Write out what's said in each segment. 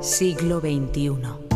Siglo XXI.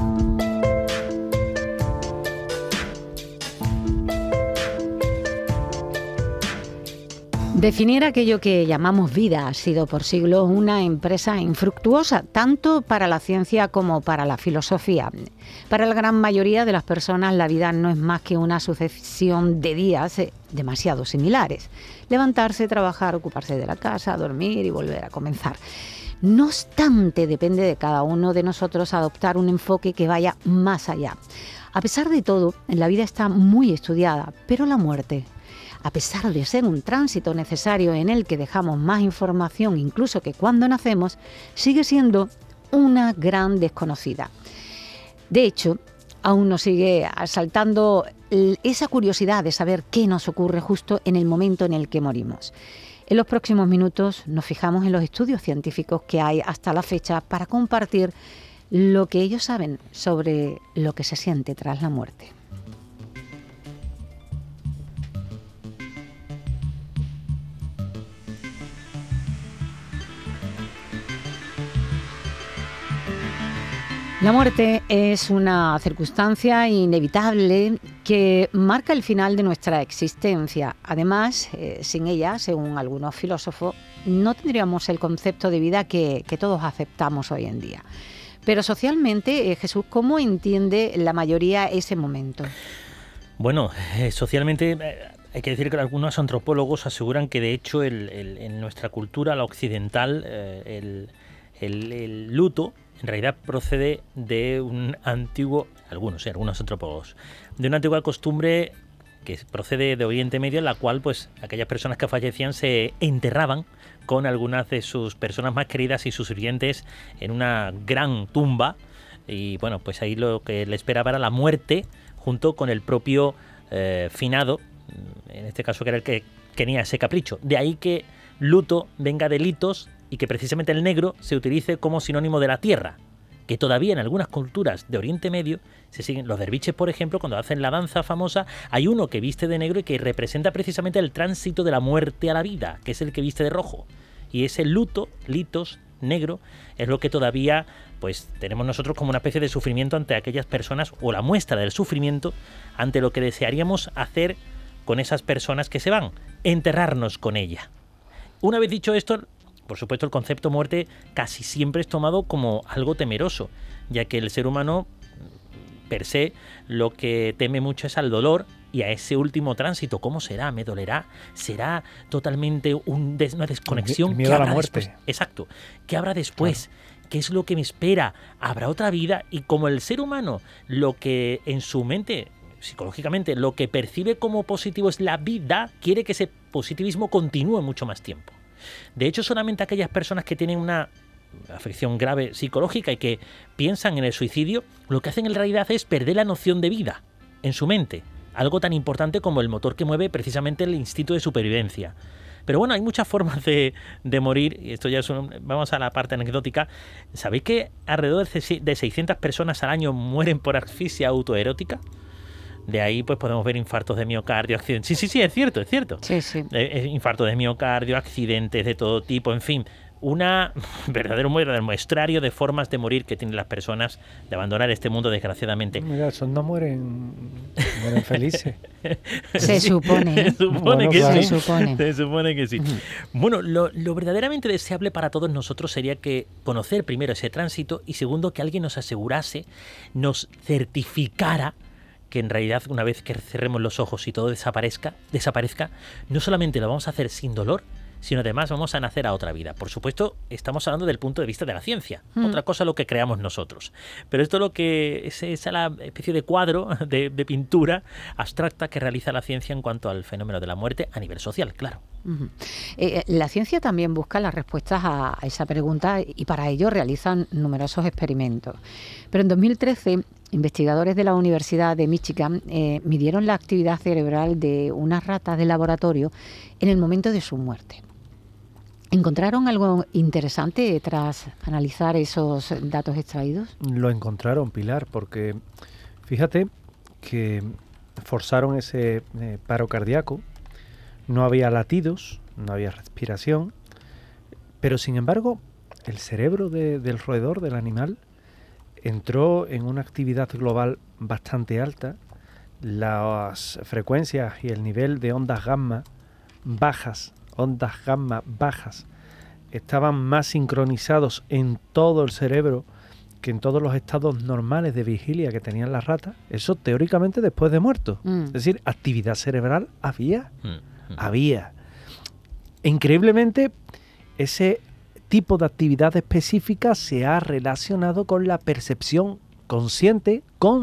Definir aquello que llamamos vida ha sido por siglos una empresa infructuosa, tanto para la ciencia como para la filosofía. Para la gran mayoría de las personas, la vida no es más que una sucesión de días demasiado similares. Levantarse, trabajar, ocuparse de la casa, dormir y volver a comenzar. No obstante, depende de cada uno de nosotros adoptar un enfoque que vaya más allá. A pesar de todo, la vida está muy estudiada, pero la muerte, a pesar de ser un tránsito necesario en el que dejamos más información incluso que cuando nacemos, sigue siendo una gran desconocida. De hecho, aún nos sigue asaltando esa curiosidad de saber qué nos ocurre justo en el momento en el que morimos. En los próximos minutos nos fijamos en los estudios científicos que hay hasta la fecha para compartir lo que ellos saben sobre lo que se siente tras la muerte. La muerte es una circunstancia inevitable que marca el final de nuestra existencia. Además, sin ella, según algunos filósofos, no tendríamos el concepto de vida que todos aceptamos hoy en día. Pero socialmente, Jesús, ¿cómo entiende la mayoría ese momento? Bueno, socialmente hay que decir que algunos antropólogos aseguran que de hecho en nuestra cultura, la occidental, el luto en realidad procede de un antiguo, algunos antropólogos, de una antigua costumbre que procede de Oriente Medio, en la cual pues aquellas personas que fallecían se enterraban con algunas de sus personas más queridas y sus sirvientes en una gran tumba, y bueno, pues ahí lo que le esperaba era la muerte junto con el propio finado, en este caso que era el que tenía ese capricho. De ahí que luto venga de litos y que precisamente el negro se utilice como sinónimo de la tierra, que todavía en algunas culturas de Oriente Medio se siguen. Los derviches, por ejemplo, cuando hacen la danza famosa, hay uno que viste de negro y que representa precisamente el tránsito de la muerte a la vida, que es el que viste de rojo. Y ese luto, litos, negro, es lo que todavía pues tenemos nosotros como una especie de sufrimiento ante aquellas personas, o la muestra del sufrimiento ante lo que desearíamos hacer con esas personas que se van, enterrarnos con ella. Una vez dicho esto, por supuesto, el concepto muerte casi siempre es tomado como algo temeroso, ya que el ser humano, per se, lo que teme mucho es al dolor y a ese último tránsito. ¿Cómo será? ¿Me dolerá? ¿Será totalmente una desconexión? El miedo a la muerte. Después? Exacto. ¿Qué habrá después? Claro. ¿Qué es lo que me espera? ¿Habrá otra vida? Y como el ser humano, lo que en su mente, psicológicamente, lo que percibe como positivo es la vida, quiere que ese positivismo continúe mucho más tiempo. De hecho, solamente aquellas personas que tienen una afección grave psicológica y que piensan en el suicidio, lo que hacen en realidad es perder la noción de vida en su mente, algo tan importante como el motor que mueve precisamente el instinto de supervivencia. Pero bueno, hay muchas formas de morir, y esto ya es vamos a la parte anecdótica. ¿Sabéis que alrededor de 600 personas al año mueren por asfixia autoerótica? De ahí pues podemos ver infartos de miocardio, accidentes. Sí, es cierto. Sí, sí. Infartos de miocardio, accidentes de todo tipo, en fin. Un verdadero muestrario de formas de morir que tienen las personas, de abandonar este mundo desgraciadamente. Mira, esos no mueren felices. Se supone. Se supone que claro. sí. Se supone que sí. Bueno, lo verdaderamente deseable para todos nosotros sería que conocer primero ese tránsito y segundo que alguien nos asegurase, nos certificara que en realidad una vez que cerremos los ojos y todo desaparezca, no solamente lo vamos a hacer sin dolor, sino además vamos a nacer a otra vida. Por supuesto, estamos hablando del punto de vista de la ciencia. Otra cosa lo que creamos nosotros. Pero esto lo que es la especie de cuadro, de pintura abstracta que realiza la ciencia en cuanto al fenómeno de la muerte a nivel social, claro. La ciencia también busca las respuestas a esa pregunta y para ello realizan numerosos experimentos. Pero en 2013, investigadores de la Universidad de Michigan midieron la actividad cerebral de unas ratas de laboratorio en el momento de su muerte. ¿Encontraron algo interesante tras analizar esos datos extraídos? Lo encontraron, Pilar, porque fíjate que forzaron ese paro cardíaco, no había latidos, no había respiración, pero sin embargo el cerebro del roedor, del animal, entró en una actividad global bastante alta. Las frecuencias y el nivel de ondas gamma bajas, estaban más sincronizados en todo el cerebro que en todos los estados normales de vigilia que tenían las ratas. Eso teóricamente después de muerto. Es decir, actividad cerebral había. E increíblemente, ese tipo de actividad específica se ha relacionado con la percepción consciente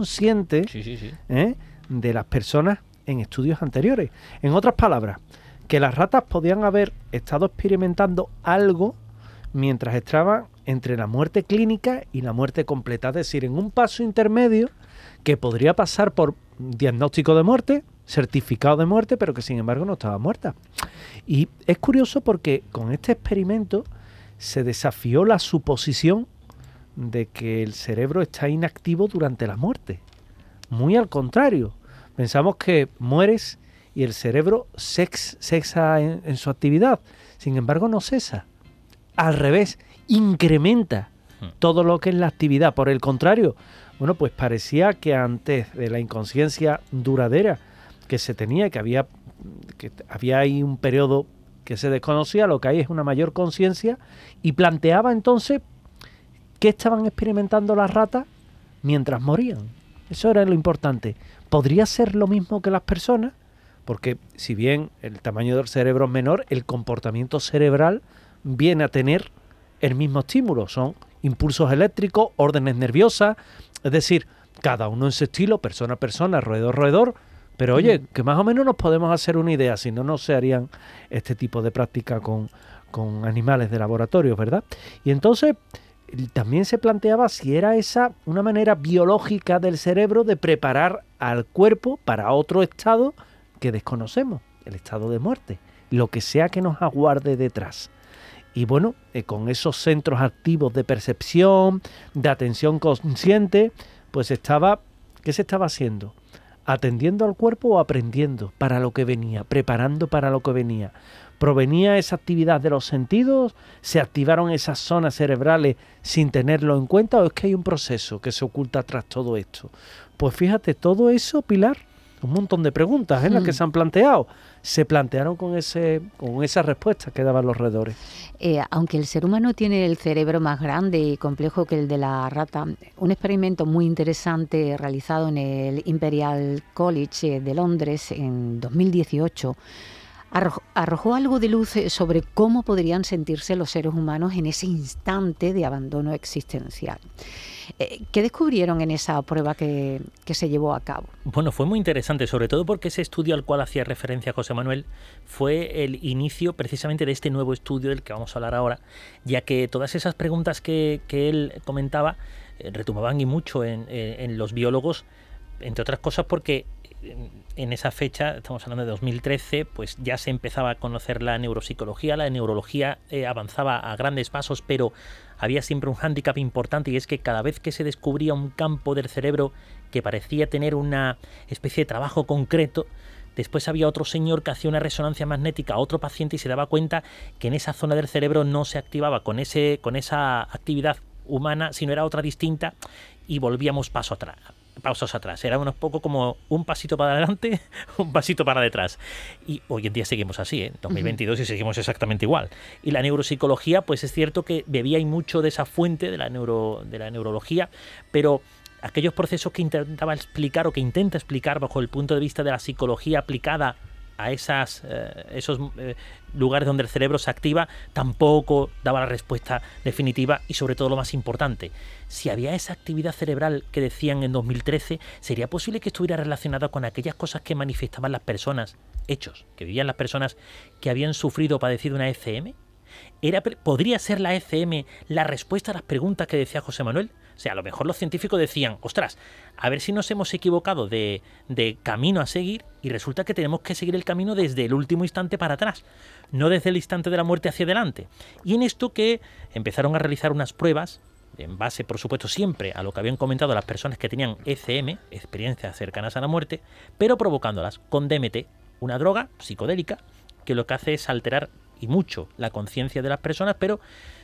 de las personas en estudios anteriores. En otras palabras, que las ratas podían haber estado experimentando algo mientras estaban entre la muerte clínica y la muerte completa, es decir, en un paso intermedio que podría pasar por diagnóstico de muerte, certificado de muerte, pero que sin embargo no estaba muerta. Y es curioso porque con este experimento se desafió la suposición de que el cerebro está inactivo durante la muerte. Muy al contrario, pensamos que mueres y el cerebro cesa en su actividad. Sin embargo, no cesa. Al revés, incrementa todo lo que es la actividad. Por el contrario, bueno, pues parecía que antes de la inconsciencia duradera que se tenía, que había ahí un periodo que se desconocía, lo que hay es una mayor conciencia, y planteaba entonces qué estaban experimentando las ratas mientras morían. Eso era lo importante. ¿Podría ser lo mismo que las personas? Porque si bien el tamaño del cerebro es menor, el comportamiento cerebral viene a tener el mismo estímulo. Son impulsos eléctricos, órdenes nerviosas, es decir, cada uno en su estilo, persona a persona, roedor a roedor. Pero oye, que más o menos nos podemos hacer una idea, si no, no se harían este tipo de práctica con animales de laboratorio, ¿verdad? Y entonces también se planteaba si era esa una manera biológica del cerebro de preparar al cuerpo para otro estado que desconocemos, el estado de muerte, lo que sea que nos aguarde detrás. Y bueno, con esos centros activos de percepción, de atención consciente, pues ¿qué se estaba haciendo? ¿Atendiendo al cuerpo o aprendiendo para lo que venía, preparando para lo que venía? ¿Provenía esa actividad de los sentidos? ¿Se activaron esas zonas cerebrales sin tenerlo en cuenta? ¿O es que hay un proceso que se oculta tras todo esto? Pues fíjate, todo eso, Pilar, un montón de preguntas las que se han planteado, se plantearon con esas respuestas que daban los roedores. Aunque el ser humano tiene el cerebro más grande y complejo que el de la rata, un experimento muy interesante realizado en el Imperial College de Londres en 2018 arrojó algo de luz sobre cómo podrían sentirse los seres humanos en ese instante de abandono existencial. ¿Qué descubrieron en esa prueba que se llevó a cabo? Bueno, fue muy interesante, sobre todo porque ese estudio al cual hacía referencia José Manuel fue el inicio precisamente de este nuevo estudio del que vamos a hablar ahora, ya que todas esas preguntas que él comentaba retumbaban y mucho en los biólogos, entre otras cosas porque en esa fecha, estamos hablando de 2013, pues ya se empezaba a conocer la neuropsicología, la neurología avanzaba a grandes pasos, pero había siempre un hándicap importante, y es que cada vez que se descubría un campo del cerebro que parecía tener una especie de trabajo concreto, después había otro señor que hacía una resonancia magnética a otro paciente y se daba cuenta que en esa zona del cerebro no se activaba con esa actividad humana, sino era otra distinta, y volvíamos pasos atrás. Era un poco como un pasito para adelante, un pasito para detrás. Y hoy en día seguimos así, en 2022, y seguimos exactamente igual. Y la neuropsicología, pues es cierto que bebía y mucho de esa fuente de la neurología, pero aquellos procesos que intentaba explicar o que intenta explicar bajo el punto de vista de la psicología aplicada a esos lugares donde el cerebro se activa, tampoco daba la respuesta definitiva. Y sobre todo, lo más importante, si había esa actividad cerebral que decían en 2013, ¿sería posible que estuviera relacionada con aquellas cosas que manifestaban las personas, hechos que vivían las personas que habían sufrido o padecido una ECM? ¿Podría ser la ECM la respuesta a las preguntas que decía José Manuel? O sea, a lo mejor los científicos decían, ostras, a ver si nos hemos equivocado de camino a seguir, y resulta que tenemos que seguir el camino desde el último instante para atrás, no desde el instante de la muerte hacia adelante. Y en esto que empezaron a realizar unas pruebas, en base, por supuesto, siempre a lo que habían comentado las personas que tenían ECM, experiencias cercanas a la muerte, pero provocándolas con DMT, una droga psicodélica que lo que hace es alterar y mucho la conciencia de las personas, pero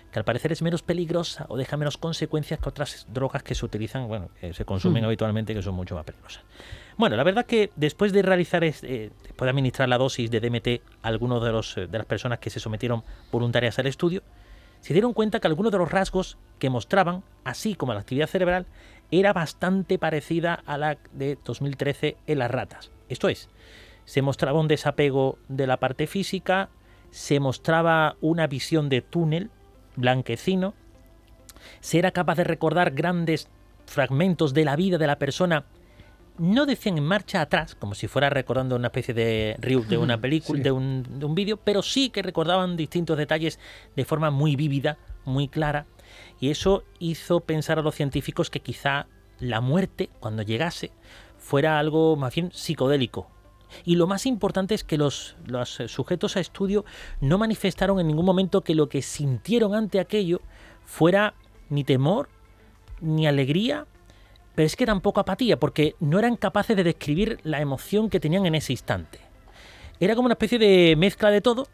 que al parecer es menos peligrosa o deja menos consecuencias que otras drogas que se utilizan, bueno, que se consumen habitualmente, que son mucho más peligrosas. Bueno, la verdad que después de realizar, después de administrar la dosis de DMT a algunos de las personas que se sometieron voluntarias al estudio, se dieron cuenta que algunos de los rasgos que mostraban, así como la actividad cerebral, era bastante parecida a la de 2013 en las ratas. Esto es, se mostraba un desapego de la parte física, se mostraba una visión de túnel blanquecino, se era capaz de recordar grandes fragmentos de la vida de la persona. No decían en marcha atrás, como si fuera recordando una especie de reel de una película, sí, de un vídeo, pero sí que recordaban distintos detalles de forma muy vívida, muy clara, y eso hizo pensar a los científicos que quizá la muerte, cuando llegase, fuera algo más bien psicodélico. Y lo más importante es que los sujetos a estudio no manifestaron en ningún momento que lo que sintieron ante aquello fuera ni temor, ni alegría, pero es que tampoco apatía, porque no eran capaces de describir la emoción que tenían en ese instante. Era como una especie de mezcla de todo.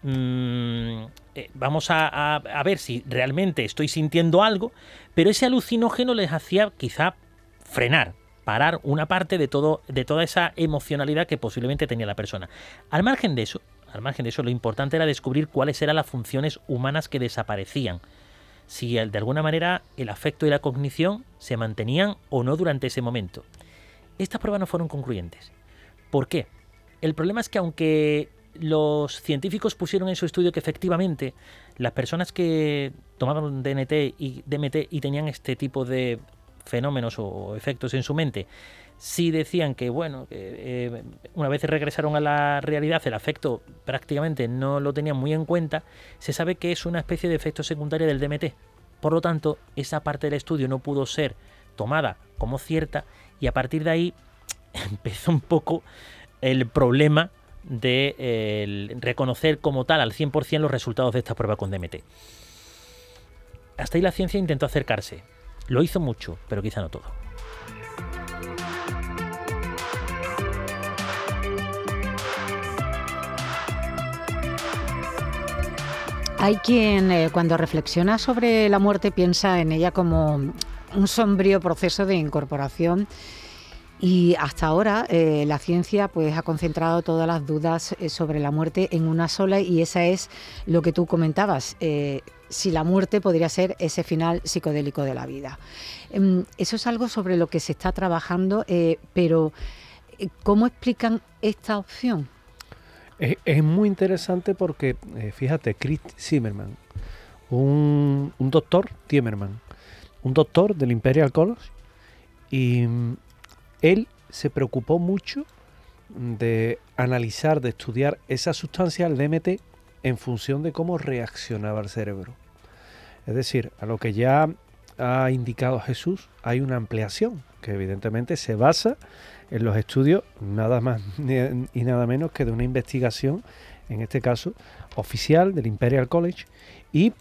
Vamos a ver si realmente estoy sintiendo algo, pero ese alucinógeno les hacía quizá frenar, parar una parte de toda esa emocionalidad que posiblemente tenía la persona. Al margen de eso, lo importante era descubrir cuáles eran las funciones humanas que desaparecían. Si de alguna manera el afecto y la cognición se mantenían o no durante ese momento. Estas pruebas no fueron concluyentes. ¿Por qué? El problema es que aunque los científicos pusieron en su estudio que efectivamente las personas que tomaban DMT y tenían este tipo de fenómenos o efectos en su mente, sí decían que, bueno, una vez regresaron a la realidad, el afecto prácticamente no lo tenían muy en cuenta, se sabe que es una especie de efecto secundario del DMT. Por lo tanto, esa parte del estudio no pudo ser tomada como cierta y a partir de ahí empezó un poco el problema de reconocer como tal al 100% los resultados de esta prueba con DMT. Hasta ahí la ciencia intentó acercarse. Lo hizo mucho, pero quizá no todo. Hay quien cuando reflexiona sobre la muerte piensa en ella como un sombrío proceso de incorporación y hasta ahora la ciencia pues ha concentrado todas las dudas sobre la muerte en una sola y esa es lo que tú comentabas, si la muerte podría ser ese final psicodélico de la vida. Eso es algo sobre lo que se está trabajando, pero ¿cómo explican esta opción? Es muy interesante porque, fíjate, Chris Zimmerman, un doctor, Zimmerman, un doctor del Imperial College, y él se preocupó mucho de analizar, de estudiar esa sustancia, el DMT, en función de cómo reaccionaba el cerebro. Es decir, a lo que ya ha indicado Jesús, hay una ampliación que evidentemente se basa en los estudios nada más y nada menos que de una investigación, en este caso oficial del Imperial College, y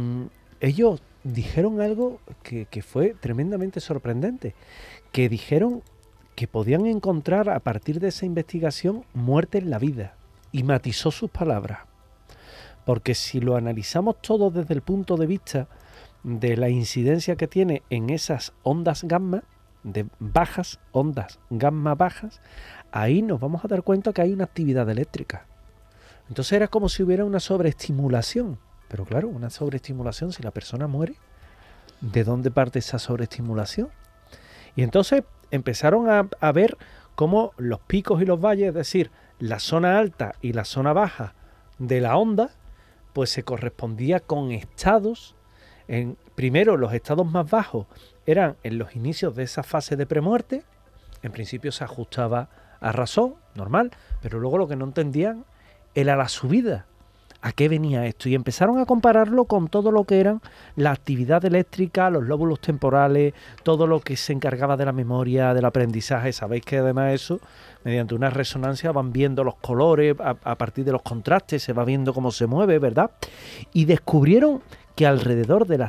ellos dijeron algo que fue tremendamente sorprendente, que dijeron que podían encontrar a partir de esa investigación muerte en la vida, y matizó sus palabras, porque si lo analizamos todo desde el punto de vista de la incidencia que tiene en esas ondas gamma, de bajas, ondas gamma bajas, ahí nos vamos a dar cuenta que hay una actividad eléctrica. Entonces era como si hubiera una sobreestimulación. Pero claro, una sobreestimulación, si la persona muere, ¿de dónde parte esa sobreestimulación? Y entonces empezaron a ver cómo los picos y los valles, es decir, la zona alta y la zona baja de la onda, pues se correspondía con estados. Primero, los estados más bajos eran en los inicios de esa fase de premuerte. En principio se ajustaba a razón, normal, pero luego lo que no entendían era la subida. ¿A qué venía esto? Y empezaron a compararlo con todo lo que eran la actividad eléctrica, los lóbulos temporales, todo lo que se encargaba de la memoria, del aprendizaje. Sabéis que además eso, mediante una resonancia van viendo los colores, a partir de los contrastes se va viendo cómo se mueve, ¿verdad? Y descubrieron que alrededor de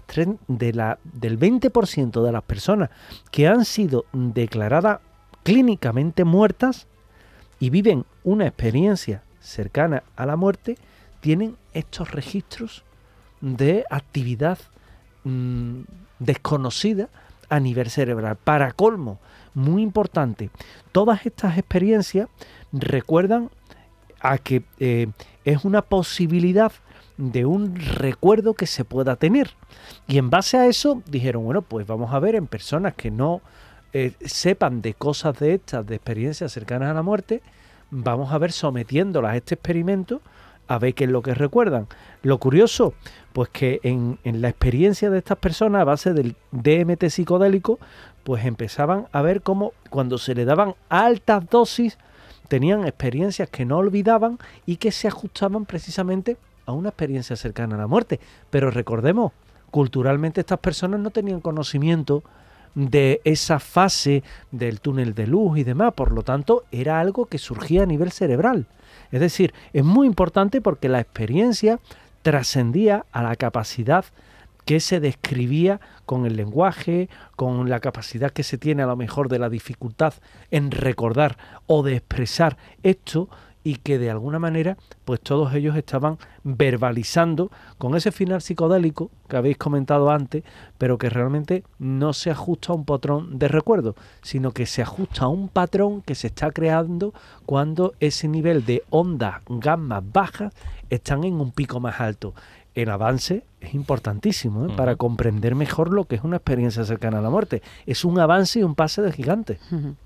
del 20% de las personas que han sido declaradas clínicamente muertas y viven una experiencia cercana a la muerte, tienen estos registros de actividad desconocida a nivel cerebral. Para colmo, muy importante, todas estas experiencias recuerdan a que es una posibilidad de un recuerdo que se pueda tener. Y en base a eso dijeron, bueno, pues vamos a ver en personas que no sepan de cosas de estas, de experiencias cercanas a la muerte, vamos a ver sometiéndolas a este experimento a ver qué es lo que recuerdan. Lo curioso, pues que en la experiencia de estas personas a base del DMT psicodélico, pues empezaban a ver cómo cuando se le daban altas dosis tenían experiencias que no olvidaban y que se ajustaban precisamente a una experiencia cercana a la muerte. Pero recordemos, culturalmente estas personas no tenían conocimiento de esa fase del túnel de luz y demás, por lo tanto era algo que surgía a nivel cerebral. Es decir, es muy importante porque la experiencia trascendía a la capacidad que se describía con el lenguaje, con la capacidad que se tiene a lo mejor de la dificultad en recordar o de expresar esto, y que de alguna manera pues todos ellos estaban verbalizando con ese final psicodélico que habéis comentado antes, pero que realmente no se ajusta a un patrón de recuerdo, sino que se ajusta a un patrón que se está creando cuando ese nivel de ondas gamma bajas están en un pico más alto. El avance es importantísimo para comprender mejor lo que es una experiencia cercana a la muerte. Es un avance y un pase de gigante.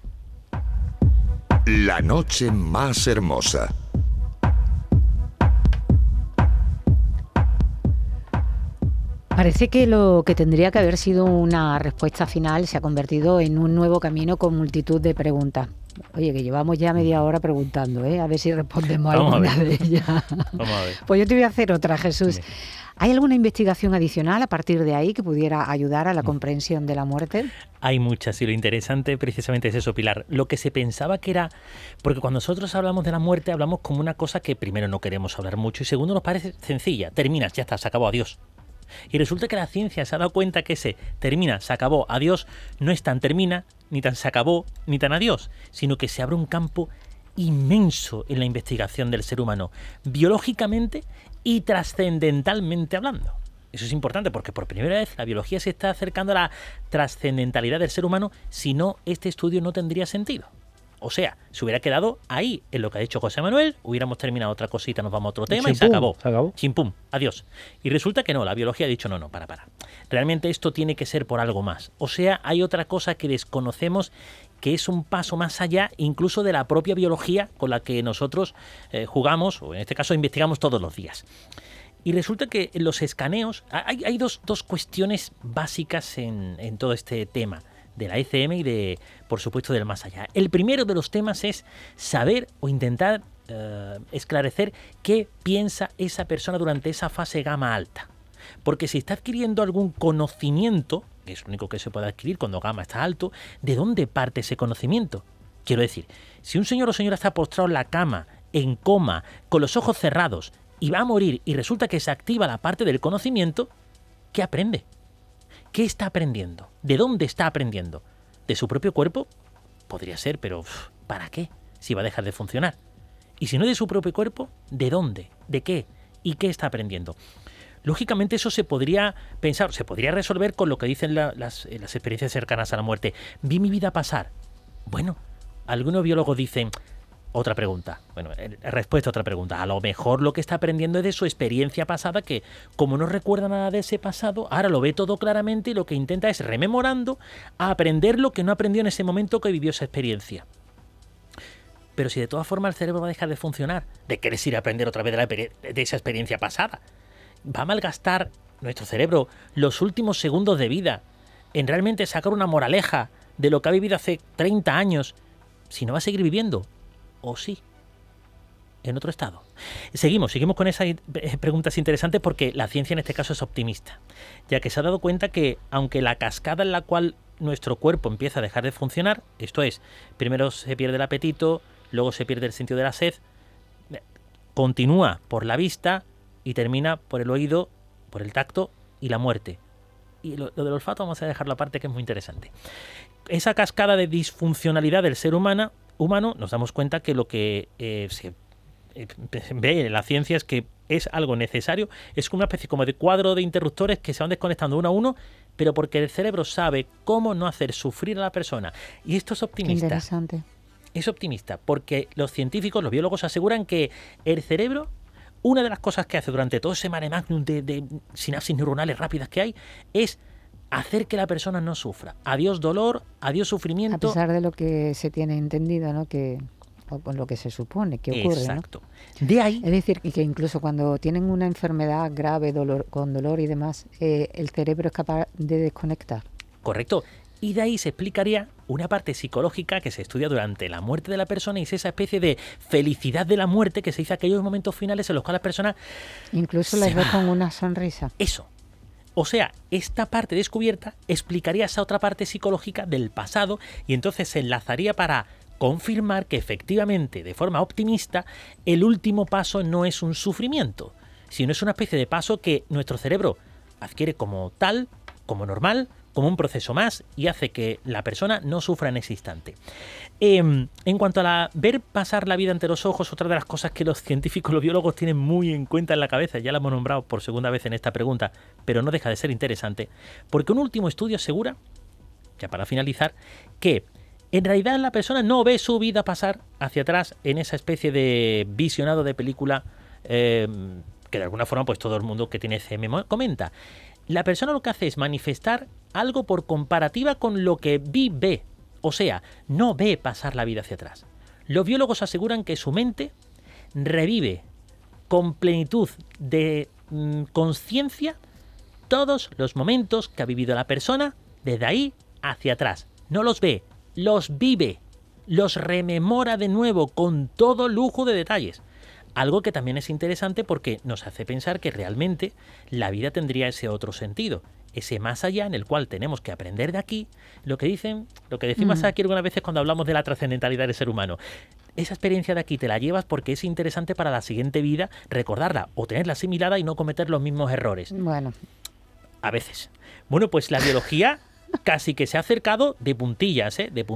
La noche más hermosa. Parece que lo que tendría que haber sido una respuesta final se ha convertido en un nuevo camino con multitud de preguntas. Oye, que llevamos ya media hora preguntando, a ver si respondemos a alguna de ellas. Vamos a ver. Pues yo te voy a hacer otra, Jesús. Bien. ¿Hay alguna investigación adicional a partir de ahí que pudiera ayudar a la comprensión de la muerte? Hay muchas y lo interesante precisamente es eso, Pilar. Lo que se pensaba que era... Porque cuando nosotros hablamos de la muerte hablamos como una cosa que primero no queremos hablar mucho y segundo nos parece sencilla. Terminas, ya está, se acabó, adiós. Y resulta que la ciencia se ha dado cuenta que ese termina, se acabó, adiós, no es tan termina, ni tan se acabó, ni tan adiós, sino que se abre un campo inmenso en la investigación del ser humano, biológicamente y trascendentalmente hablando. Eso es importante porque por primera vez la biología se está acercando a la trascendentalidad del ser humano, si no, este estudio no tendría sentido. O sea, se hubiera quedado ahí, en lo que ha dicho José Manuel, hubiéramos terminado otra cosita, nos vamos a otro tema y se acabó. Se acabó. Chimpum, adiós. Y resulta que no, la biología ha dicho no, para. Realmente esto tiene que ser por algo más. O sea, hay otra cosa que desconocemos que es un paso más allá incluso de la propia biología con la que nosotros jugamos, o en este caso investigamos todos los días. Y resulta que en los escaneos hay dos cuestiones básicas en todo este tema de la ECM y de, por supuesto, del más allá. El primero de los temas es saber o intentar esclarecer qué piensa esa persona durante esa fase gamma alta. Porque si está adquiriendo algún conocimiento, que es lo único que se puede adquirir cuando gamma está alto, ¿de dónde parte ese conocimiento? Quiero decir, si un señor o señora está postrado en la cama, en coma, con los ojos cerrados, y va a morir y resulta que se activa la parte del conocimiento, ¿qué aprende? ¿Qué está aprendiendo? ¿De dónde está aprendiendo? ¿De su propio cuerpo? Podría ser, pero ¿para qué? Si va a dejar de funcionar. Y si no de su propio cuerpo, ¿de dónde? ¿De qué? ¿Y qué está aprendiendo? Lógicamente eso se podría pensar, se podría resolver con lo que dicen las experiencias cercanas a la muerte. Vi mi vida pasar. Bueno, algunos biólogos dicen... Otra pregunta. Bueno, respuesta a otra pregunta. A lo mejor lo que está aprendiendo es de su experiencia pasada, que como no recuerda nada de ese pasado, ahora lo ve todo claramente y lo que intenta es, rememorando, a aprender lo que no aprendió en ese momento que vivió esa experiencia. Pero si de todas formas el cerebro va a dejar de funcionar, ¿de qué les ir a aprender otra vez de esa experiencia pasada? ¿Va a malgastar nuestro cerebro los últimos segundos de vida en realmente sacar una moraleja de lo que ha vivido hace 30 años si no va a seguir viviendo? ¿O sí? En otro estado. Seguimos con esas preguntas interesantes porque la ciencia en este caso es optimista, ya que se ha dado cuenta que aunque la cascada en la cual nuestro cuerpo empieza a dejar de funcionar, esto es, primero se pierde el apetito, luego se pierde el sentido de la sed, continúa por la vista y termina por el oído, por el tacto y la muerte. Y lo del olfato vamos a dejarlo aparte, que es muy interesante. Esa cascada de disfuncionalidad del ser humano, nos damos cuenta que lo que se ve en la ciencia es que es algo necesario, es como una especie como de cuadro de interruptores que se van desconectando uno a uno, pero porque el cerebro sabe cómo no hacer sufrir a la persona. Y esto es optimista. Qué interesante. Es optimista, porque los científicos, los biólogos aseguran que el cerebro, una de las cosas que hace durante todo ese mare magnum de sinapsis neuronales rápidas que hay, es hacer que la persona no sufra. Adiós dolor, adiós sufrimiento. A pesar de lo que se tiene entendido, ¿no? O con lo que se supone que ocurre. Exacto. ¿No? De ahí... Es decir, que incluso cuando tienen una enfermedad grave, con dolor y demás, el cerebro es capaz de desconectar. Correcto. Y de ahí se explicaría una parte psicológica que se estudia durante la muerte de la persona y es esa especie de felicidad de la muerte que se dice aquellos momentos finales en los cuales la persona... Incluso les ve con una sonrisa. Eso. O sea, esta parte descubierta explicaría esa otra parte psicológica del pasado y entonces se enlazaría para confirmar que efectivamente, de forma optimista, el último paso no es un sufrimiento, sino es una especie de paso que nuestro cerebro adquiere como tal, como normal, como un proceso más y hace que la persona no sufra en ese instante. En cuanto a ver pasar la vida ante los ojos, otra de las cosas que los científicos, los biólogos tienen muy en cuenta en la cabeza, ya la hemos nombrado por segunda vez en esta pregunta, pero no deja de ser interesante, porque un último estudio asegura, ya para finalizar, que en realidad la persona no ve su vida pasar hacia atrás en esa especie de visionado de película que de alguna forma pues todo el mundo que tiene CM comenta. La persona lo que hace es manifestar algo por comparativa con lo que ve. O sea, no ve pasar la vida hacia atrás. Los biólogos aseguran que su mente revive con plenitud de conciencia todos los momentos que ha vivido la persona desde ahí hacia atrás. No los ve, los vive, los rememora de nuevo con todo lujo de detalles. Algo que también es interesante porque nos hace pensar que realmente la vida tendría ese otro sentido, ese más allá en el cual tenemos que aprender de aquí, lo que decimos aquí algunas veces cuando hablamos de la trascendentalidad del ser humano. Esa experiencia de aquí te la llevas porque es interesante para la siguiente vida recordarla o tenerla asimilada y no cometer los mismos errores. Bueno. A veces. Bueno, pues la biología casi que se ha acercado de puntillas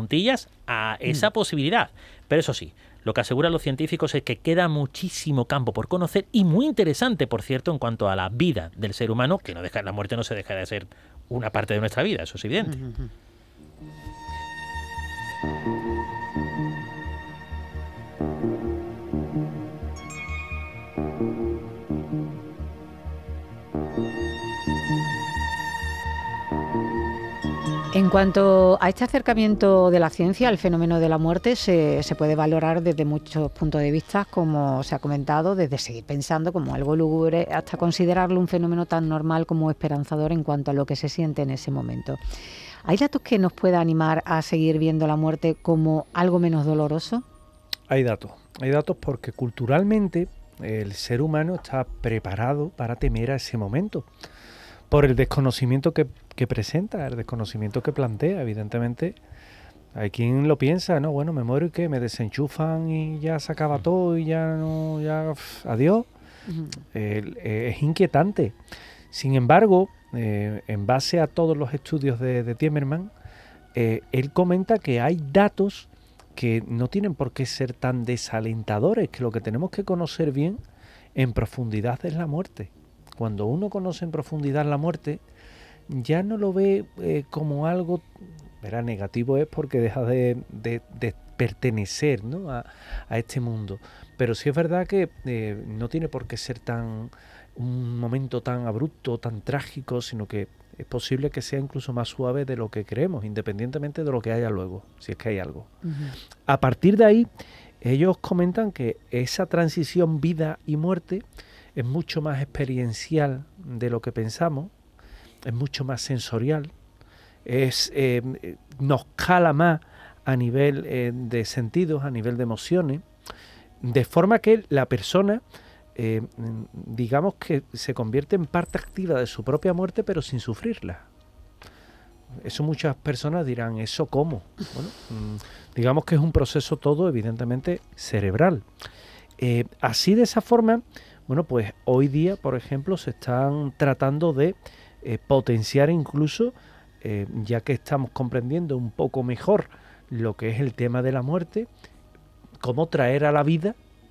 a esa posibilidad. Pero eso sí, lo que aseguran los científicos es que queda muchísimo campo por conocer y muy interesante, por cierto, en cuanto a la vida del ser humano, que la muerte no se deja de ser una parte de nuestra vida, eso es evidente. En cuanto a este acercamiento de la ciencia al fenómeno de la muerte, se puede valorar desde muchos puntos de vista, como se ha comentado, desde seguir pensando como algo lúgubre hasta considerarlo un fenómeno tan normal como esperanzador en cuanto a lo que se siente en ese momento. ¿Hay datos que nos puedan animar a seguir viendo la muerte como algo menos doloroso? Hay datos porque culturalmente el ser humano está preparado para temer a ese momento. Por el desconocimiento que presenta, el desconocimiento que plantea, evidentemente. Hay quien lo piensa, ¿no? Bueno, me muero y ¿qué? Me desenchufan y ya se acaba todo y ya no, adiós. Es inquietante. Sin embargo, en base a todos los estudios de Timmerman, él comenta que hay datos que no tienen por qué ser tan desalentadores, que lo que tenemos que conocer bien en profundidad es la muerte. Cuando uno conoce en profundidad la muerte, ya no lo ve como algo, negativo es porque deja de pertenecer, ¿no? a este mundo. Pero sí es verdad que no tiene por qué ser un momento tan abrupto, tan trágico, sino que es posible que sea incluso más suave de lo que creemos, independientemente de lo que haya luego, si es que hay algo. A partir de ahí, ellos comentan que esa transición vida y muerte es mucho más experiencial de lo que pensamos, es mucho más sensorial, nos cala más a nivel de sentidos, a nivel de emociones, de forma que la persona, digamos que se convierte en parte activa de su propia muerte, pero sin sufrirla. Eso muchas personas dirán, ¿eso cómo? Bueno, digamos que es un proceso todo evidentemente cerebral. Así de esa forma, bueno, pues hoy día, por ejemplo, se están tratando de potenciar incluso, ya que estamos comprendiendo un poco mejor lo que es el tema de la muerte, cómo traer a la vida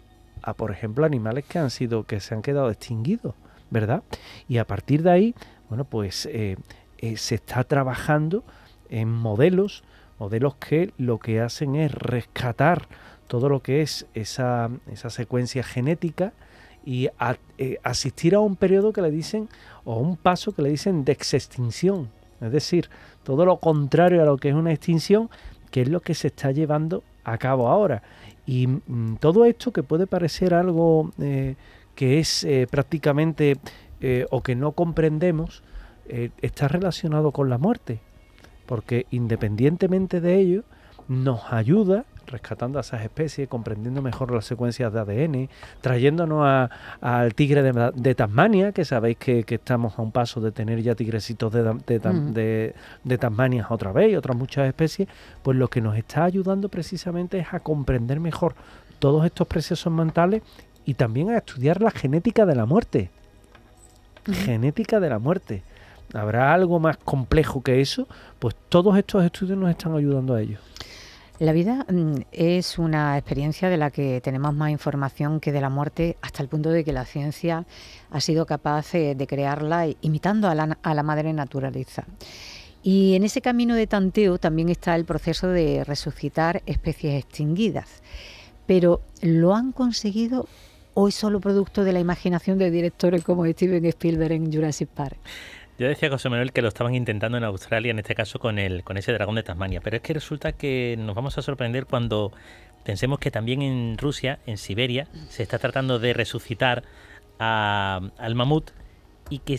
por ejemplo, animales que se han quedado extinguidos, ¿verdad? Y a partir de ahí, bueno, pues se está trabajando en modelos que lo que hacen es rescatar todo lo que es esa secuencia genética y asistir a un periodo que le dicen, o un paso que le dicen de extinción, es decir, todo lo contrario a lo que es una extinción, que es lo que se está llevando a cabo ahora. Y todo esto, que puede parecer algo que es prácticamente o que no comprendemos, está relacionado con la muerte, porque independientemente de ello nos ayuda rescatando a esas especies, comprendiendo mejor las secuencias de ADN, trayéndonos al tigre de Tasmania, que sabéis que estamos a un paso de tener ya tigrecitos de Tasmania otra vez, y otras muchas especies. Pues lo que nos está ayudando precisamente es a comprender mejor todos estos procesos mentales y también a estudiar la genética de la muerte. Genética de la muerte. ¿Habrá algo más complejo que eso? Pues todos estos estudios nos están ayudando a ello. La vida es una experiencia de la que tenemos más información que de la muerte, hasta el punto de que la ciencia ha sido capaz de crearla imitando a la madre naturaleza. Y en ese camino de tanteo también está el proceso de resucitar especies extinguidas. Pero ¿lo han conseguido o es solo producto de la imaginación de directores como Steven Spielberg en Jurassic Park? Yo decía, José Manuel, que lo estaban intentando en Australia, en este caso con ese dragón de Tasmania, pero es que resulta que nos vamos a sorprender cuando pensemos que también en Rusia, en Siberia, se está tratando de resucitar al mamut y que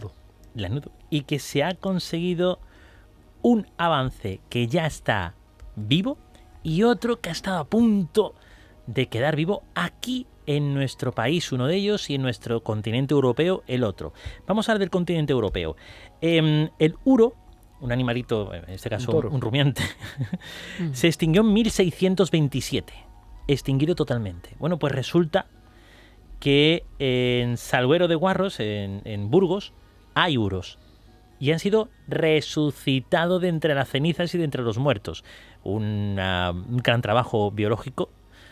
se ha conseguido un avance que ya está vivo y otro que ha estado a punto de quedar vivo aquí en nuestro país, uno de ellos, y en nuestro continente europeo, el otro. Vamos a hablar del continente europeo. El uro, un animalito, en este caso un rumiante, se extinguió en 1627. Extinguido totalmente. Bueno, pues resulta que en Salguero de Guarros, en Burgos, hay uros. Y han sido resucitados de entre las cenizas y de entre los muertos. Un gran trabajo biológico,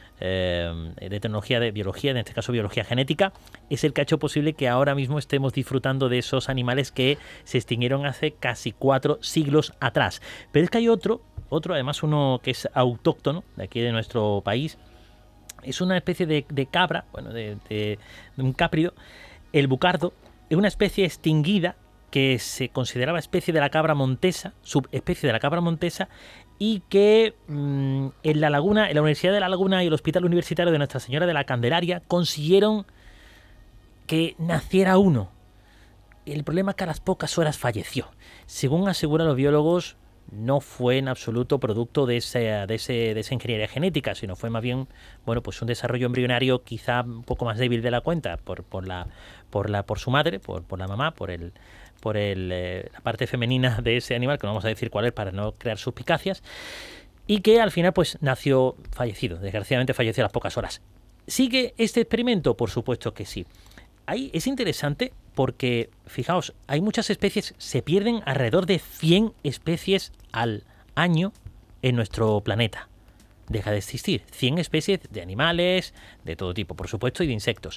de tecnología de biología, en este caso biología genética, es el que ha hecho posible que ahora mismo estemos disfrutando de esos animales que se extinguieron hace casi 4 siglos atrás. Pero es que hay otro, además uno que es autóctono de aquí de nuestro país. Es una especie de cabra, bueno, de un cáprido, el bucardo, es una especie extinguida que se consideraba especie de la cabra montesa, subespecie de la cabra montesa, y que en la Laguna, en la Universidad de La Laguna y el Hospital Universitario de Nuestra Señora de la Candelaria consiguieron que naciera uno. El problema es que a las pocas horas falleció. Según aseguran los biólogos, no fue en absoluto producto de esa ingeniería genética, sino fue más bien, bueno, pues un desarrollo embrionario quizá un poco más débil de la cuenta por su madre, por la mamá, por la parte femenina de ese animal, que no vamos a decir cuál es para no crear suspicacias, y que al final pues nació fallecido, desgraciadamente falleció a las pocas horas. ¿Sigue este experimento? Por supuesto que sí. Es interesante porque, fijaos, hay muchas especies, se pierden alrededor de 100 especies al año en nuestro planeta. Deja de existir 100 especies de animales, de todo tipo, por supuesto, y de insectos.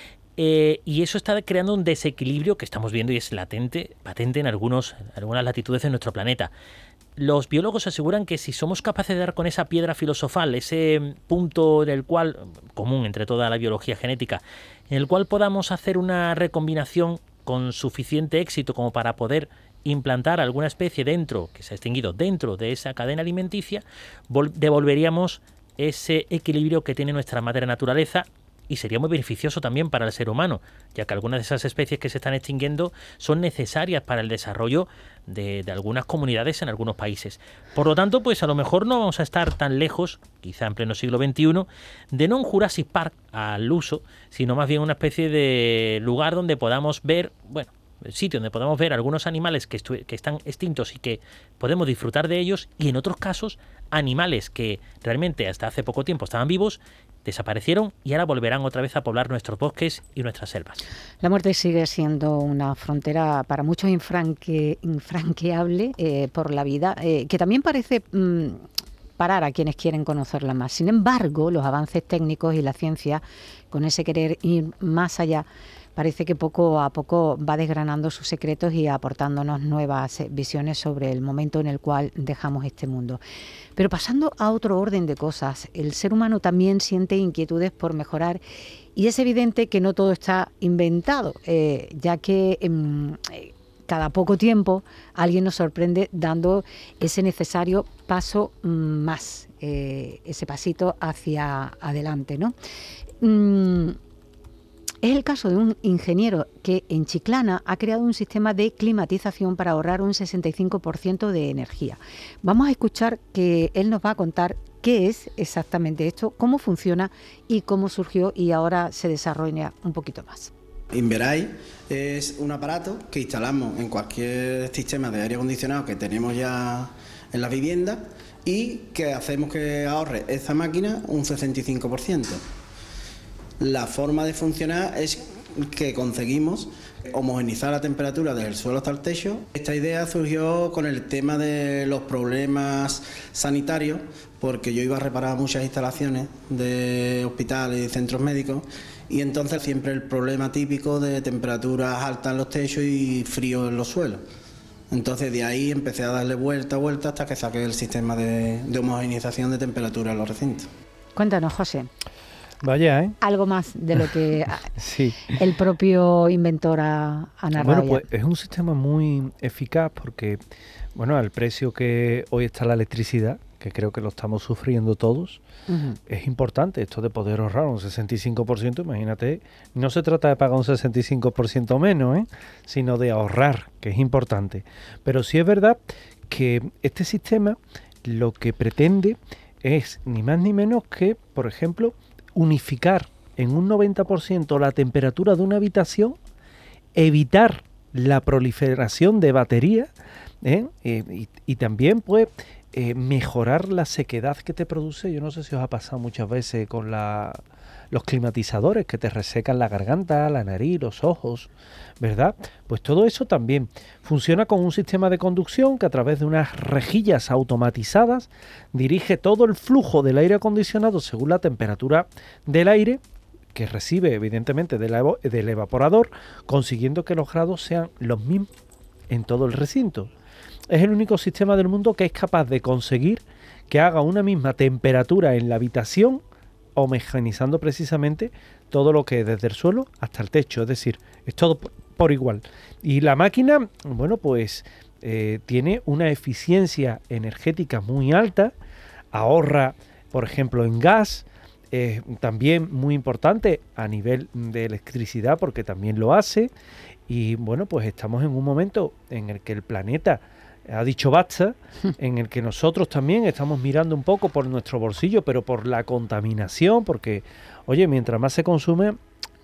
Y eso está creando un desequilibrio que estamos viendo y es patente en algunas latitudes de nuestro planeta. Los biólogos aseguran que si somos capaces de dar con esa piedra filosofal, ese punto en el cual, común entre toda la biología genética, en el cual podamos hacer una recombinación con suficiente éxito como para poder implantar alguna especie que se ha extinguido dentro de esa cadena alimenticia, devolveríamos ese equilibrio que tiene nuestra madre naturaleza. Y sería muy beneficioso también para el ser humano, ya que algunas de esas especies que se están extinguiendo son necesarias para el desarrollo de algunas comunidades en algunos países. Por lo tanto, pues a lo mejor no vamos a estar tan lejos, quizá en pleno siglo XXI, de no un Jurassic Park al uso, sino más bien una especie de lugar donde podamos ver, sitio donde podamos ver algunos animales que están extintos y que podemos disfrutar de ellos, y en otros casos animales que realmente hasta hace poco tiempo estaban vivos, desaparecieron y ahora volverán otra vez a poblar nuestros bosques y nuestras selvas. La muerte sigue siendo una frontera para muchos infranqueable por la vida, que también parece parar a quienes quieren conocerla más. Sin embargo, los avances técnicos y la ciencia, con ese querer ir más allá, parece que poco a poco va desgranando sus secretos y aportándonos nuevas visiones sobre el momento en el cual dejamos este mundo. Pero pasando a otro orden de cosas, el ser humano también siente inquietudes por mejorar y es evidente que no todo está inventado, ya que cada poco tiempo alguien nos sorprende dando ese necesario paso más, ese pasito hacia adelante, ¿no? Es el caso de un ingeniero que en Chiclana ha creado un sistema de climatización para ahorrar un 65% de energía. Vamos a escuchar que él nos va a contar qué es exactamente esto, cómo funciona y cómo surgió y ahora se desarrolla un poquito más. Inverai es un aparato que instalamos en cualquier sistema de aire acondicionado que tenemos ya en la vivienda y que hacemos que ahorre esta máquina un 65%. La forma de funcionar es que conseguimos homogeneizar la temperatura desde el suelo hasta el techo. Esta idea surgió con el tema de los problemas sanitarios, porque yo iba a reparar muchas instalaciones de hospitales y centros médicos y entonces siempre el problema típico de temperaturas altas en los techos y frío en los suelos. Entonces de ahí empecé a darle vuelta hasta que saqué el sistema de homogeneización de temperatura en los recintos. Cuéntanos, José. Vaya, Algo más de lo que sí. El propio inventor ha narrado. Bueno, pues es un sistema muy eficaz porque, bueno, al precio que hoy está la electricidad, que creo que lo estamos sufriendo todos, es importante esto de poder ahorrar un 65%, imagínate, no se trata de pagar un 65% menos, sino de ahorrar, que es importante. Pero sí es verdad que este sistema lo que pretende es ni más ni menos que, por ejemplo, unificar en un 90% la temperatura de una habitación, evitar la proliferación de baterías y también pues mejorar la sequedad que te produce. Yo no sé si os ha pasado muchas veces con los climatizadores que te resecan la garganta, la nariz, los ojos, ¿verdad? Pues todo eso también funciona con un sistema de conducción que a través de unas rejillas automatizadas dirige todo el flujo del aire acondicionado según la temperatura del aire que recibe evidentemente del evaporador, consiguiendo que los grados sean los mismos en todo el recinto. Es el único sistema del mundo que es capaz de conseguir que haga una misma temperatura en la habitación, homogeneizando precisamente todo lo que es desde el suelo hasta el techo, es decir, es todo por igual. Y la máquina, bueno, pues tiene una eficiencia energética muy alta, ahorra, por ejemplo, en gas, también muy importante a nivel de electricidad porque también lo hace. Y bueno, pues estamos en un momento en el que el planeta ha dicho basta, en el que nosotros también estamos mirando un poco por nuestro bolsillo, pero por la contaminación, porque, oye, mientras más se consume,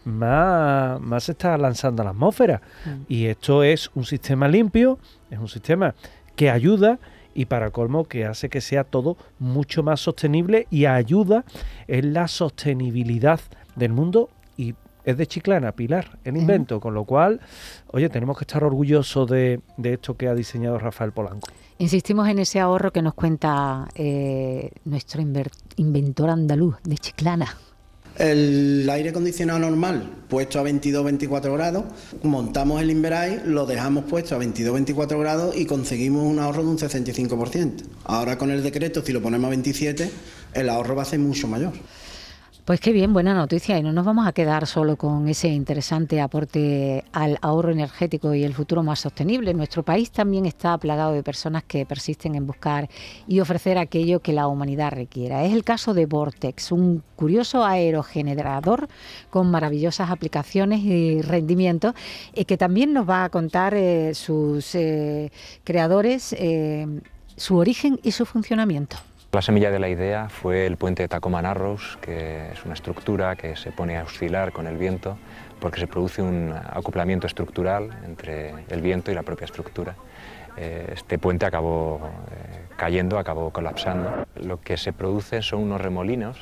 más se está lanzando a la atmósfera. Y esto es un sistema limpio, es un sistema que ayuda y para colmo que hace que sea todo mucho más sostenible y ayuda en la sostenibilidad del mundo. Y es de Chiclana, Pilar, el invento, con lo cual, oye, tenemos que estar orgullosos de esto que ha diseñado Rafael Polanco. Insistimos en ese ahorro que nos cuenta nuestro inventor andaluz de Chiclana. El aire acondicionado normal, puesto a 22-24 grados, montamos el Inverai, lo dejamos puesto a 22-24 grados y conseguimos un ahorro de un 65%. Ahora con el decreto, si lo ponemos a 27, el ahorro va a ser mucho mayor. Pues qué bien, buena noticia, y no nos vamos a quedar solo con ese interesante aporte al ahorro energético y el futuro más sostenible. Nuestro país también está plagado de personas que persisten en buscar y ofrecer aquello que la humanidad requiera. Es el caso de Vortex, un curioso aerogenerador con maravillosas aplicaciones y rendimientos, que también nos va a contar sus creadores, su origen y su funcionamiento. La semilla de la idea fue el puente de Tacoma Narrows, que es una estructura que se pone a oscilar con el viento porque se produce un acoplamiento estructural entre el viento y la propia estructura. Este puente acabó cayendo, acabó colapsando. Lo que se produce son unos remolinos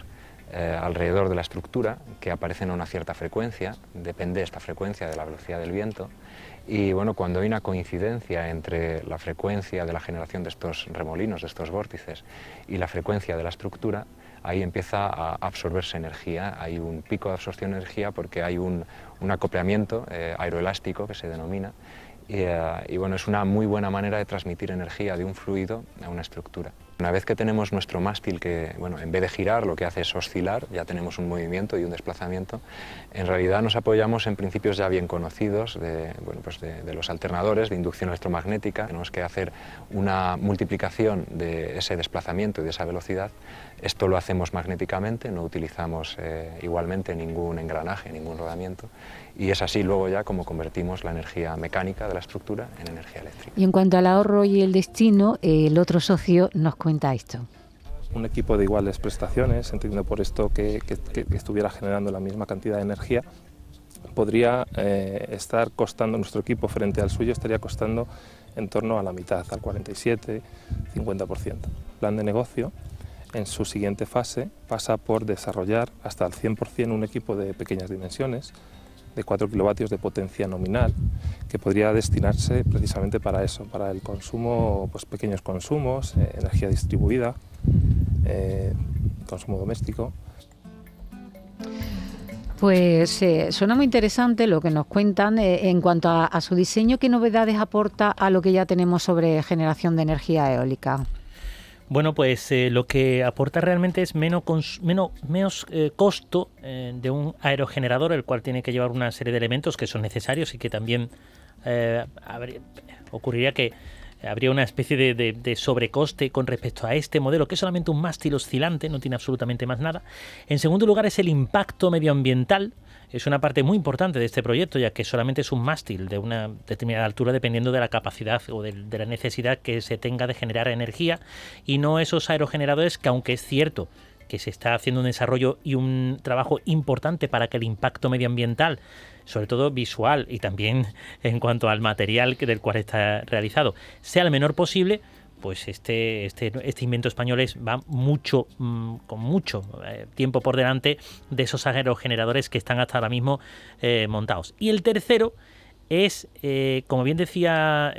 alrededor de la estructura que aparecen a una cierta frecuencia, depende esta frecuencia de la velocidad del viento, y bueno, cuando hay una coincidencia entre la frecuencia de la generación de estos remolinos, de estos vórtices, y la frecuencia de la estructura, ahí empieza a absorberse energía, hay un pico de absorción de energía porque hay un acoplamiento aeroelástico que se denomina, y bueno, es una muy buena manera de transmitir energía de un fluido a una estructura. Una vez que tenemos nuestro mástil que, bueno, en vez de girar, lo que hace es oscilar, ya tenemos un movimiento y un desplazamiento, en realidad nos apoyamos en principios ya bien conocidos de los alternadores de inducción electromagnética. Tenemos que hacer una multiplicación de ese desplazamiento y de esa velocidad. Esto lo hacemos magnéticamente, no utilizamos igualmente ningún engranaje, ningún rodamiento, y es así luego ya como convertimos la energía mecánica de la estructura en energía eléctrica. Y en cuanto al ahorro y el destino, el otro socio nos cuenta esto. Un equipo de iguales prestaciones, entendiendo por esto que estuviera generando la misma cantidad de energía, podría estar costando, nuestro equipo frente al suyo estaría costando en torno a la mitad, al 47-50%. El plan de negocio, en su siguiente fase, pasa por desarrollar hasta el 100% un equipo de pequeñas dimensiones, de 4 kilovatios de potencia nominal, que podría destinarse precisamente para eso, para el consumo, pues pequeños consumos, energía distribuida, consumo doméstico. Pues suena muy interesante lo que nos cuentan en cuanto a su diseño. ¿Qué novedades aporta a lo que ya tenemos sobre generación de energía eólica? Bueno, pues lo que aporta realmente es menos costo de un aerogenerador, el cual tiene que llevar una serie de elementos que son necesarios y que también ocurriría que habría una especie de sobrecoste con respecto a este modelo, que es solamente un mástil oscilante, no tiene absolutamente más nada. En segundo lugar es el impacto medioambiental. Es una parte muy importante de este proyecto, ya que solamente es un mástil de una determinada altura dependiendo de la capacidad o de la necesidad que se tenga de generar energía, y no esos aerogeneradores que, aunque es cierto que se está haciendo un desarrollo y un trabajo importante para que el impacto medioambiental, sobre todo visual y también en cuanto al material del cual está realizado, sea el menor posible, pues este invento español va con mucho tiempo por delante de esos aerogeneradores que están hasta ahora mismo montados. Y el tercero es, como bien decía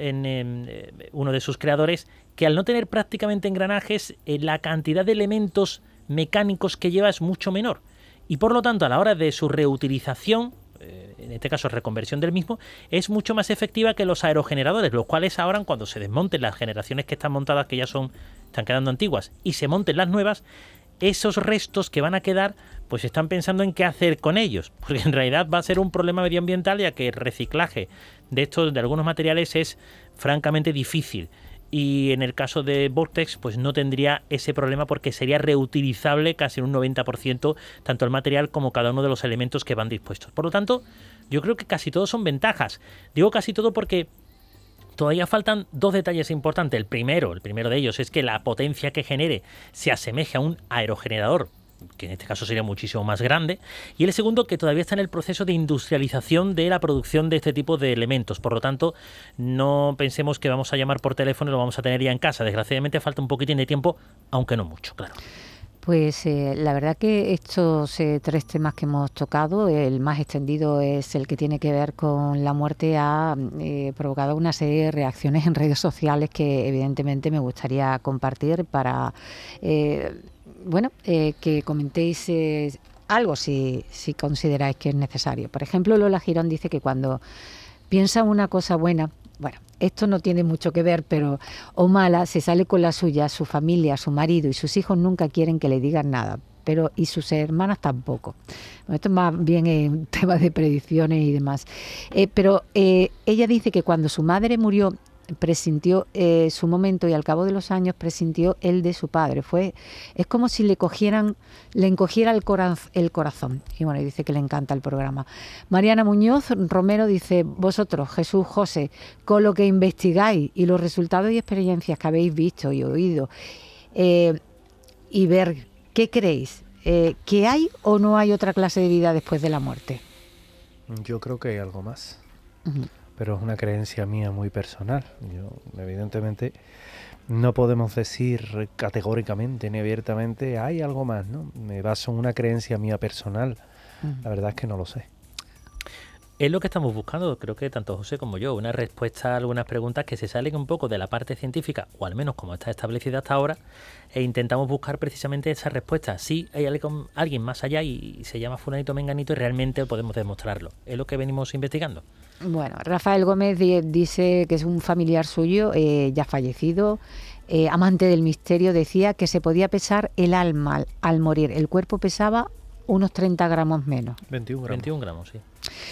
uno de sus creadores, que al no tener prácticamente engranajes, la cantidad de elementos mecánicos que lleva es mucho menor. Y por lo tanto, a la hora de su reutilización, en este caso reconversión del mismo, es mucho más efectiva que los aerogeneradores, los cuales ahora, cuando se desmonten las generaciones que están montadas, que ya están quedando antiguas, y se monten las nuevas, esos restos que van a quedar, pues están pensando en qué hacer con ellos, porque en realidad va a ser un problema medioambiental, ya que el reciclaje de algunos materiales es francamente difícil. Y en el caso de Vortex, pues no tendría ese problema porque sería reutilizable casi en un 90% tanto el material como cada uno de los elementos que van dispuestos. Por lo tanto, yo creo que casi todos son ventajas. Digo casi todo porque todavía faltan dos detalles importantes. El primero de ellos es que la potencia que genere se asemeje a un aerogenerador, que en este caso sería muchísimo más grande, y el segundo, que todavía está en el proceso de industrialización de la producción de este tipo de elementos. Por lo tanto, no pensemos que vamos a llamar por teléfono y lo vamos a tener ya en casa. Desgraciadamente falta un poquitín de tiempo, aunque no mucho, claro. Pues la verdad que estos 3 temas que hemos tocado, el más extendido es el que tiene que ver con la muerte, ha provocado una serie de reacciones en redes sociales que evidentemente me gustaría compartir para que comentéis algo si consideráis que es necesario. Por ejemplo, Lola Girón dice que cuando piensa una cosa buena, bueno, esto no tiene mucho que ver, pero o mala, se sale con la suya, su familia, su marido y sus hijos nunca quieren que le digan nada, pero y sus hermanas tampoco. Bueno, esto es más bien un tema de predicciones y demás. Pero ella dice que cuando su madre murió, presintió su momento y al cabo de los años presintió el de su padre. Es como si le encogiera el corazón. Y bueno, dice que le encanta el programa. Mariana Muñoz Romero dice: vosotros, Jesús, José, con lo que investigáis y los resultados y experiencias que habéis visto y oído, y ver, ¿qué creéis? ¿Que hay o no hay otra clase de vida después de la muerte? Yo creo que hay algo más. Uh-huh. pero es una creencia mía muy personal. Yo, evidentemente, no podemos decir categóricamente ni abiertamente hay algo más, ¿no? Me baso en una creencia mía personal. La verdad es que no lo sé. Es lo que estamos buscando, creo que tanto José como yo, una respuesta a algunas preguntas que se salen un poco de la parte científica, o al menos como está establecida hasta ahora, e intentamos buscar precisamente esa respuesta. Sí, hay alguien más allá y se llama fulanito menganito y realmente podemos demostrarlo. Es lo que venimos investigando. Bueno, Rafael Gómez dice que es un familiar suyo, ya fallecido, amante del misterio, decía que se podía pesar el alma al morir. El cuerpo pesaba unos 30 gramos menos. 21 gramos. 21 gramos, sí.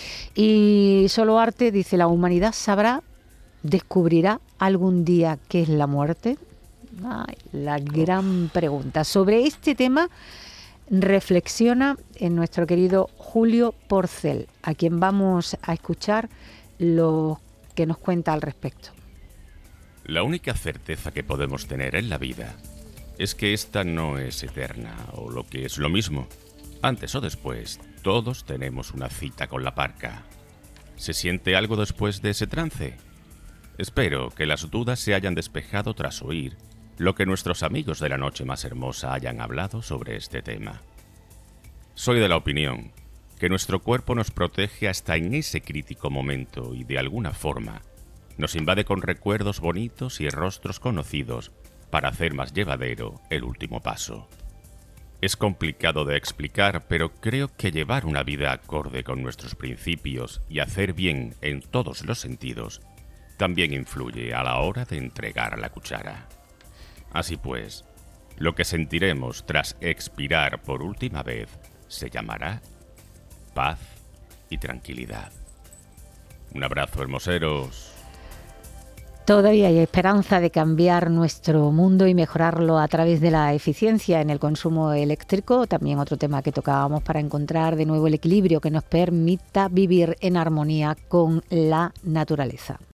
Y Solo Arte dice, ¿la humanidad descubrirá algún día qué es la muerte? Ay, la gran pregunta. Sobre este tema reflexiona nuestro querido Julio Porcel, a quien vamos a escuchar lo que nos cuenta al respecto. La única certeza que podemos tener en la vida es que esta no es eterna, o lo que es lo mismo. Antes o después, todos tenemos una cita con la parca. ¿Se siente algo después de ese trance? Espero que las dudas se hayan despejado tras oír lo que nuestros amigos de la noche más hermosa hayan hablado sobre este tema. Soy de la opinión que nuestro cuerpo nos protege hasta en ese crítico momento y de alguna forma nos invade con recuerdos bonitos y rostros conocidos para hacer más llevadero el último paso. Es complicado de explicar, pero creo que llevar una vida acorde con nuestros principios y hacer bien en todos los sentidos también influye a la hora de entregar la cuchara. Así pues, lo que sentiremos tras expirar por última vez se llamará paz y tranquilidad. Un abrazo, hermoseros. Todavía hay esperanza de cambiar nuestro mundo y mejorarlo a través de la eficiencia en el consumo eléctrico. También otro tema que tocábamos para encontrar de nuevo el equilibrio que nos permita vivir en armonía con la naturaleza.